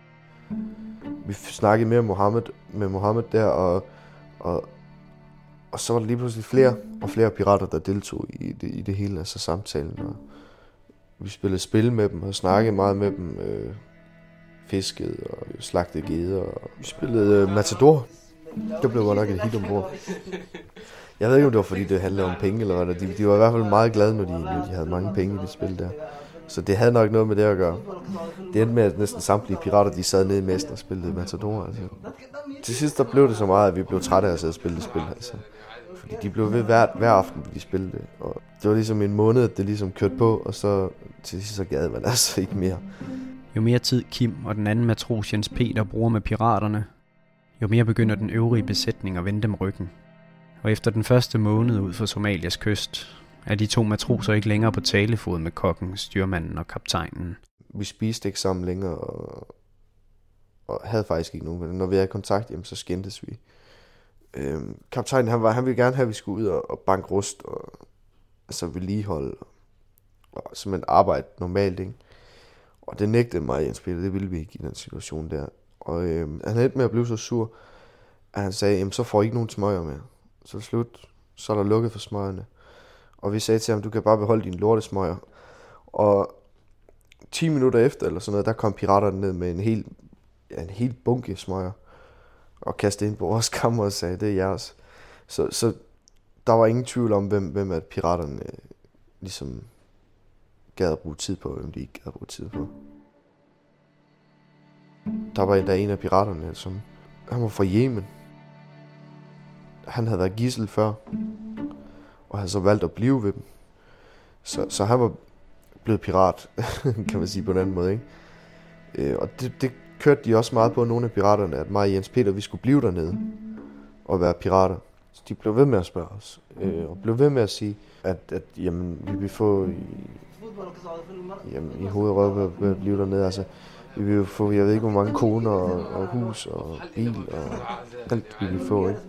Vi snakkede med Mohammed der, og Og så var der lige pludselig flere og flere pirater, der deltog i det hele, altså samtalen. Og vi spillede spil med dem og snakkede meget med dem. Fiskede og slagtede geder. Og vi spillede Matador. Det blev godt nok et hit ombord. Jeg ved ikke, om det var fordi det handlede om penge eller hvad. De var i hvert fald meget glade, når de havde mange penge i det spil der. Så det havde nok noget med det at gøre. Det endte med, at næsten samtlige pirater, de sad nede i mesten og spillede Matador. Altså. Til sidst der blev det så meget, at vi blev trætte af at sidde og spille det spil. Altså. Fordi de blev ved hver aften, de spillede det. Og det var ligesom en måned, at det ligesom kørte på, og så til sidst så gad man altså ikke mere. Jo mere tid Kim og den anden matros Jens Peter bruger med piraterne, jo mere begynder den øvrige besætning at vende dem ryggen. Og efter den første måned ud for Somalias kyst, er de 2 matroser ikke længere på talefod med kokken, styrmanden og kaptajnen. Vi spiste ikke sammen længere, og havde faktisk ikke nogen. Når vi er i kontakt, jamen, så skændtes vi. Kaptajnen han ville gerne have, at vi skulle ud og banke rust, og altså vedligeholde, og simpelthen arbejde normalt, ikke? Og det nægtede mig, Jens Peter, det ville vi ikke i den situation der. Og han endte med at blive så sur, at han sagde, jamen så får I ikke nogen smøger mere. Så slut, så er der lukket for smøgerne. Og vi sagde til ham, du kan bare beholde dine lortesmøger. Og 10 minutter efter, eller sådan noget, der kom piraterne ned med en hel bunke smøger. Og kastede ind på vores kammer og sagde, det er jeres. Så der var ingen tvivl om, hvem at piraterne ligesom gad at bruge tid på, hvem de ikke gad at bruge tid på. Der var en af piraterne, som han var fra Yemen. Han havde været gidsel før, og havde så valgt at blive ved dem. Så han var blevet pirat, kan man sige på en anden måde, ikke? Og det kørte de også meget på, nogle af piraterne, at mig og Jens Peter, vi skulle blive dernede og være pirater. Så de blev ved med at spørge os, og blev ved med at sige, at jamen, vi vil få i hovedrød ved at blive dernede. Altså, vi vil få, jeg ved ikke, hvor mange koner og hus og bil og alt, vi vil få, ikke?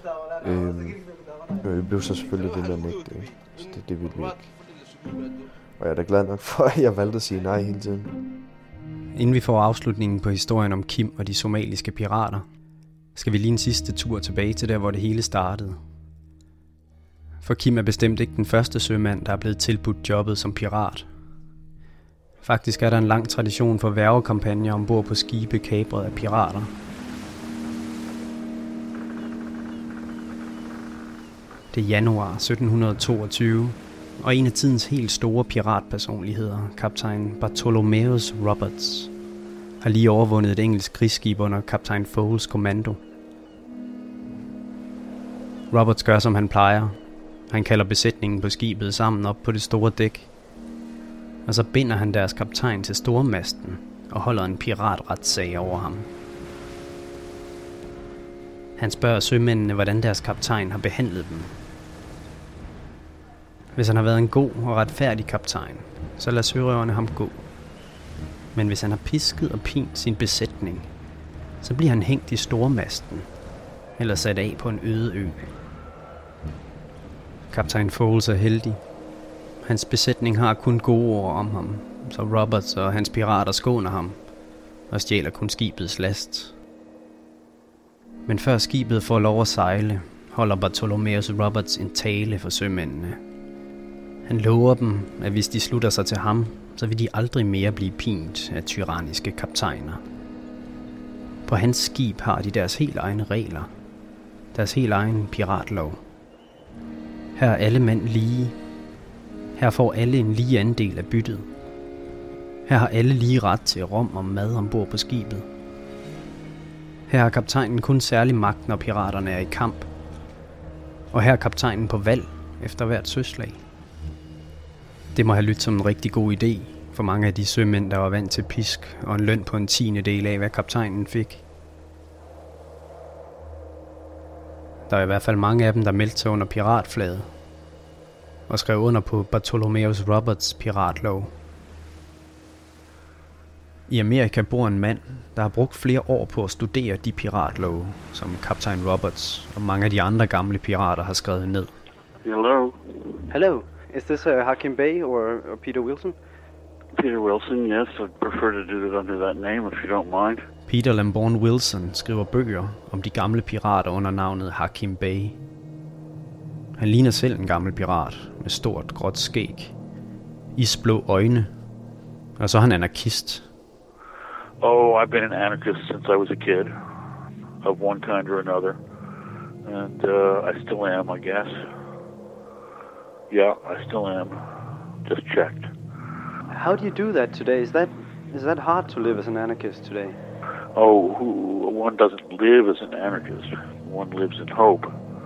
Vi blev så selvfølgelig det der nægte, ikke? Så det ville vi ikke. Og jeg er da glad nok for, at jeg valgte at sige nej hele tiden. Inden vi får afslutningen på historien om Kim og de somaliske pirater, skal vi lige en sidste tur tilbage til der, hvor det hele startede. For Kim er bestemt ikke den første sømand, der er blevet tilbudt jobbet som pirat. Faktisk er der en lang tradition for værgekampagner ombord på skibe kapret af pirater. Det er januar 1722, og en af tidens helt store piratpersonligheder, kaptajn Bartholomeus Roberts, har lige overvundet et engelsk krigsskib under kaptajn Foles kommando. Roberts gør, som han plejer. Han kalder besætningen på skibet sammen op på det store dæk, og så binder han deres kaptajn til stormasten og holder en piratretsag over ham. Han spørger sømændene, hvordan deres kaptajn har behandlet dem. Hvis han har været en god og retfærdig kaptajn, så lader sørøverne ham gå. Men hvis han har pisket og pint sin besætning, så bliver han hængt i stormasten eller sat af på en øde ø. Kaptajn Foles er heldig. Hans besætning har kun gode ord om ham, så Roberts og hans pirater skåner ham og stjæler kun skibets last. Men før skibet får lov at sejle, holder Bartholomeus Roberts en tale for sømændene. Han lover dem, at hvis de slutter sig til ham, så vil de aldrig mere blive pint af tyranniske kaptajner. På hans skib har de deres helt egne regler, deres helt egen piratlov. Her er alle mænd lige. Her får alle en lige andel af byttet. Her har alle lige ret til rom og mad ombord på skibet. Her har kaptajnen kun særlig magt, når piraterne er i kamp. Og her er kaptajnen på valg efter hvert søslag. Det må have lyttet som en rigtig god idé for mange af de sømænd, der var vant til pisk og en løn på en 10/10 af, hvad kaptajnen fik. Der er i hvert fald mange af dem, der meldte sig under piratflaget og skrev under på Bartholomeus Roberts piratlov. I Amerika bor en mand, der har brugt flere år på at studere de piratlove, som kaptajn Roberts og mange af de andre gamle pirater har skrevet ned. Hello. Hello, is this Hakim Bey or Peter Wilson? Peter Wilson, yes. I'd prefer to do it under that name, if you don't mind. Peter Lamborn Wilson skriver bøger om de gamle pirater under navnet Hakim Bey. Han ligner selv en gammel pirat med stort gråt skæg, isblå øjne, og så er han anarkist. Oh, I've been an anarchist since I was a kid, of one kind or another, and I still am, I guess. Yeah, I still am. Just checked. How do you do that today? Is that hard to live as an anarchist today? Oh, one doesn't live as an anarchist. One lives in hope.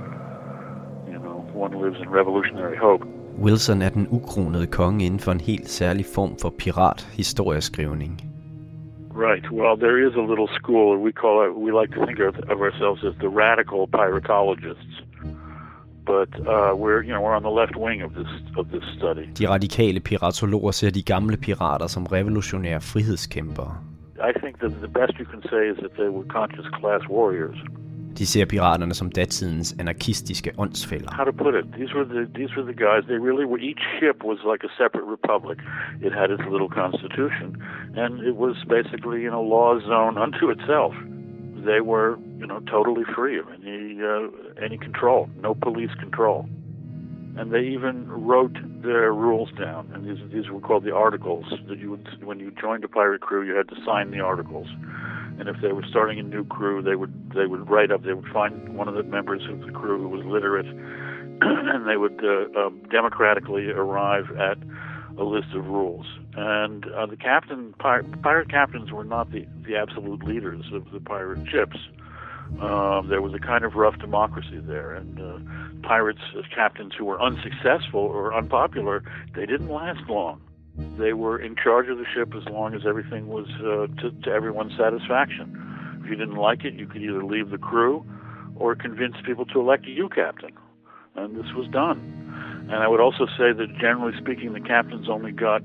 You know, one lives in revolutionary hope. Wilson er den ukronede konge inden for en helt særlig form for pirathistorieskrivning. Right. Well, there is a little school. We like to think of ourselves as the radical piratologists. But we're on the left wing of this study. De radikale piratologer ser de gamle pirater som revolutionære frihedskæmpere. I think that the best you can say is that they were conscious class warriors. De ser piraterne som datidens anarkistiske åndsfæller. How to put it? These were the guys. They really were. Each ship was like a separate republic. It had its little constitution, and it was basically, law zone unto itself. They were, totally free of any control, no police control, and they even wrote their rules down. And these were called the articles. That when you joined a pirate crew, you had to sign the articles. And if they were starting a new crew, they would write up. They would find one of the members of the crew who was literate, and they would democratically arrive at a list of rules. And the pirate captains were not the absolute leaders of the pirate ships. There was a kind of rough democracy there, and pirates as captains who were unsuccessful or unpopular, they didn't last long. They were in charge of the ship as long as everything was to everyone's satisfaction. If you didn't like it, you could either leave the crew or convince people to elect you captain. And this was done. And I would also say that generally speaking, the captains only got,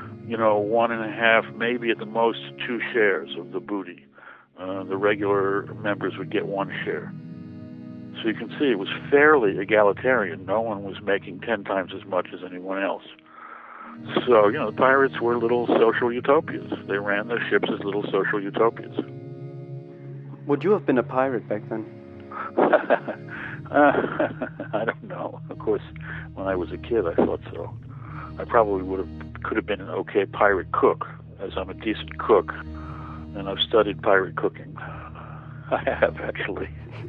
1.5, maybe at the most 2 shares of the booty. The regular members would get 1 share. So you can see it was fairly egalitarian. No one was making 10 times as much as anyone else. So, the pirates were little social utopias. They ran their ships as little social utopias. Would you have been a pirate back then? I don't know. Of course, when I was a kid, I thought so. I probably could have been an okay pirate cook, as I'm a decent cook, and I've studied pirate cooking. I have, actually.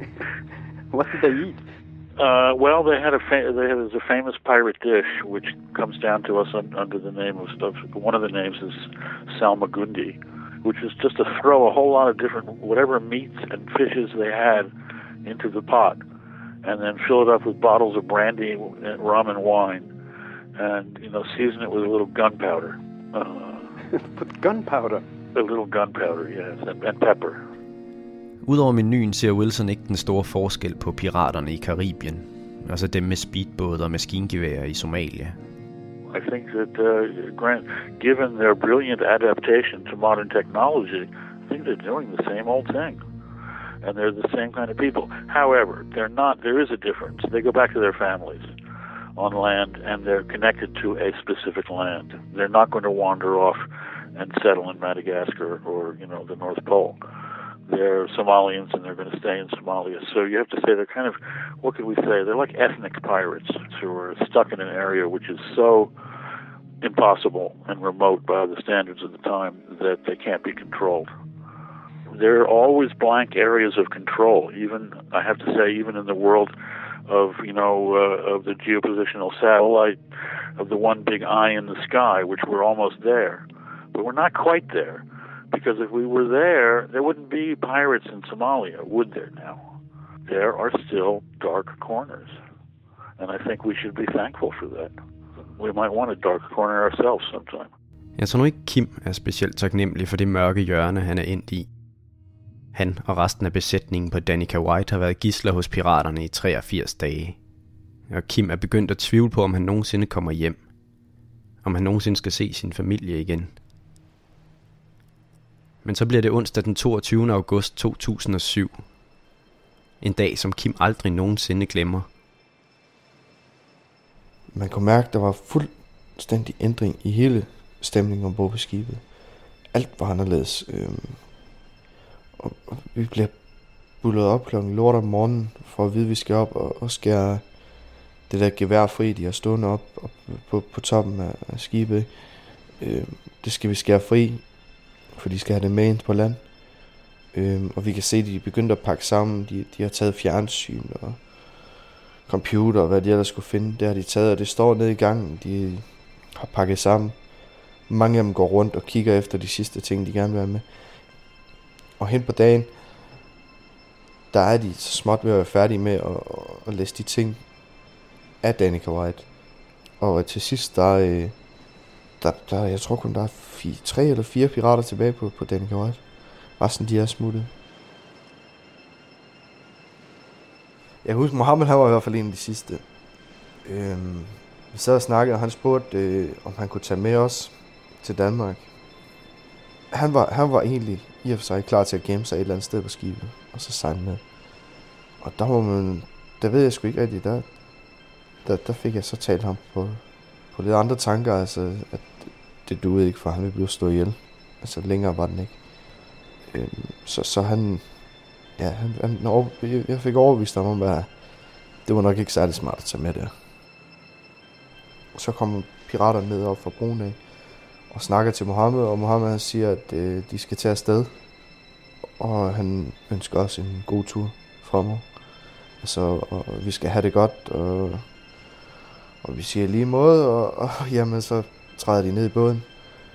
What did they eat? Well, there's a famous pirate dish which comes down to us under the name of one of the names is salmagundi, which is just to throw a whole lot of different whatever meats and fishes they had into the pot, and then fill it up with bottles of brandy, rum, and wine, and season it with a little gunpowder. Put gunpowder. A little gunpowder, yes, and pepper. Udover menuen ser Wilson ikke den store forskel på piraterne i Karibien, altså dem med speedbåde og maskingeværer i Somalia. I think that, given their brilliant adaptation to modern technology, I think they're doing the same old thing. And they're the same kind of people. However, there is a difference. They go back to their families on land, and they're connected to a specific land. They're not going to wander off and settle in Madagascar or, the North Pole. They're Somalians, and they're going to stay in Somalia. So you have to say they're kind of, what could we say? They're like ethnic pirates who are stuck in an area which is so impossible and remote by the standards of the time that they can't be controlled. There are always blank areas of control, even in the world of, of the geopositional satellite, of the one big eye in the sky, which we're almost there. But we're not quite there. Because if we were there wouldn't be pirates in Somalia, would there now? There are still dark corners. And I think we should be thankful for that. We might want a dark corner ourselves sometime. Jeg tror nu ikke, Kim er specielt taknemmelig for det mørke hjørne, han er endt i. Han og resten af besætningen på Danica White har været gidsler hos piraterne i 83 dage. Og Kim er begyndt at tvivle på, om han nogensinde kommer hjem. Om han nogensinde skal se sin familie igen. Men så bliver det onsdag den 22. august 2007. En dag, som Kim aldrig nogensinde glemmer. Man kunne mærke, der var fuldstændig ændring i hele stemningen ombord på skibet. Alt var anderledes. Og vi bliver bullet op klokken lort om morgenen, for at vide, at vi skal op og skære det der geværfri, de har stående op på toppen af skibet. Det skal vi skære fri, for de skal have det med ind på land. Og vi kan se, at de er begyndt at pakke sammen. De har taget fjernsyn og computer og hvad de ellers skulle finde. Det har de taget, og det står nede i gangen. De har pakket sammen. Mange af dem går rundt og kigger efter de sidste ting, de gerne vil have med. Og hen på dagen, der er de så småt ved at være færdige med at læse de ting af Danica White. Og til sidst, der jeg tror kun, der er 3 eller 4 pirater tilbage på Danica White. Resten, de er smuttet. Jeg husker, Mohammed, han var i hvert fald en af de sidste. Vi sad og snakkede, og han spurgte, om han kunne tage med os til Danmark. Han var egentlig i og for sig klar til at gemme sig et eller andet sted på skibet, og så sejle med. Og der ved jeg sgu ikke rigtigt, der fik jeg så talt ham på lidt andre tanker, altså at det duede ikke, for han ville blive stået ihjel. Altså længere var den ikke. Så han, jeg fik overbevist ham om, at det var nok ikke særlig smart at tage med der. Så kommer piraterne ned op fra broen af og snakker til Mohammed, og Mohammed han siger, at de skal tage afsted. Og han ønsker også en god tur fremover. Altså, og vi skal have det godt, og vi siger lige måde, og jamen så træder de ned i båden.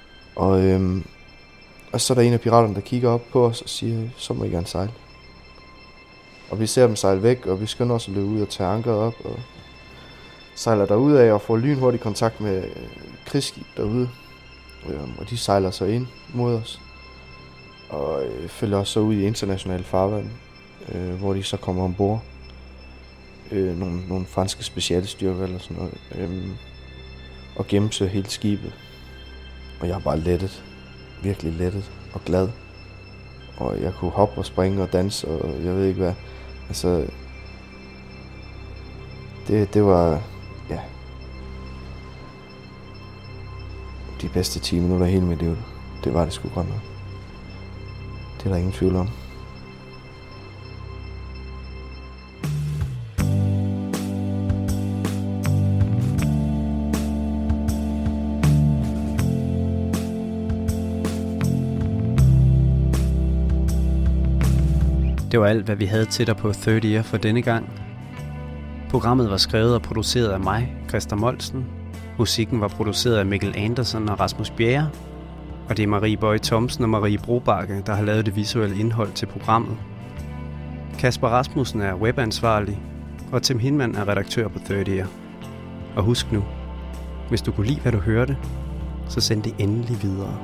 Og så er der en af piraterne, der kigger op på os og siger, så må I gerne sejle. Og vi ser dem sejle væk, og vi skynder os at løbe ud og tage ankeret op, og sejler derudad og får lynhurtig kontakt med krigsskib derude. Og de sejler så ind mod os, og følger os så ud i internationale farvand, hvor de så kommer ombord. Nogle franske specialstyrker eller sådan noget, og gennemsøger hele skibet. Og jeg er bare lettet, virkelig lettet og glad. Og jeg kunne hoppe og springe og danse, og jeg ved ikke hvad. Altså, det var, ja, de bedste 10 minutter i hele mit liv. Det var det sgu godt nok. Det er der ingen tvivl om. Det var alt, hvad vi havde til dig på 30 Year for denne gang. Programmet var skrevet og produceret af mig, Christer Moltsen. Musikken var produceret af Mikkel Andersen og Rasmus Bjerre. Og det er Marie Bøje Thomsen og Marie Brobakke, der har lavet det visuelle indhold til programmet. Kasper Rasmussen er webansvarlig, og Tim Hinman er redaktør på 30 Year. Og husk nu, hvis du kunne lide, hvad du hørte, så send det endelig videre.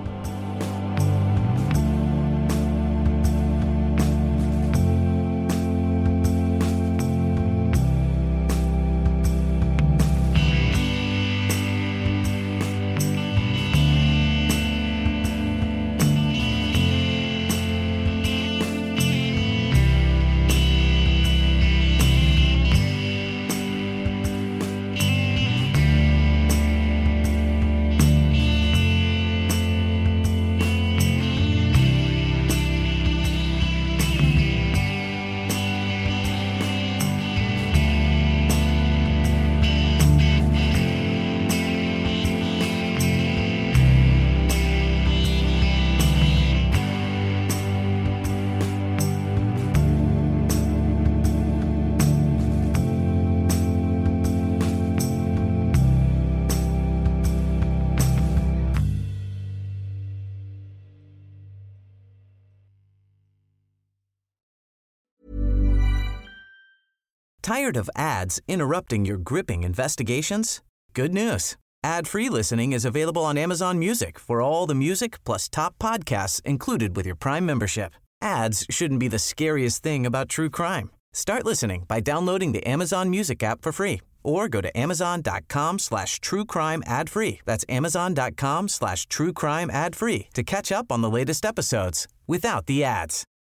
Tired of ads interrupting your gripping investigations? Good news. Ad-free listening is available on Amazon Music for all the music plus top podcasts included with your Prime membership. Ads shouldn't be the scariest thing about true crime. Start listening by downloading the Amazon Music app for free or go to amazon.com/truecrime ad-free. That's amazon.com/truecrime ad-free to catch up on the latest episodes without the ads.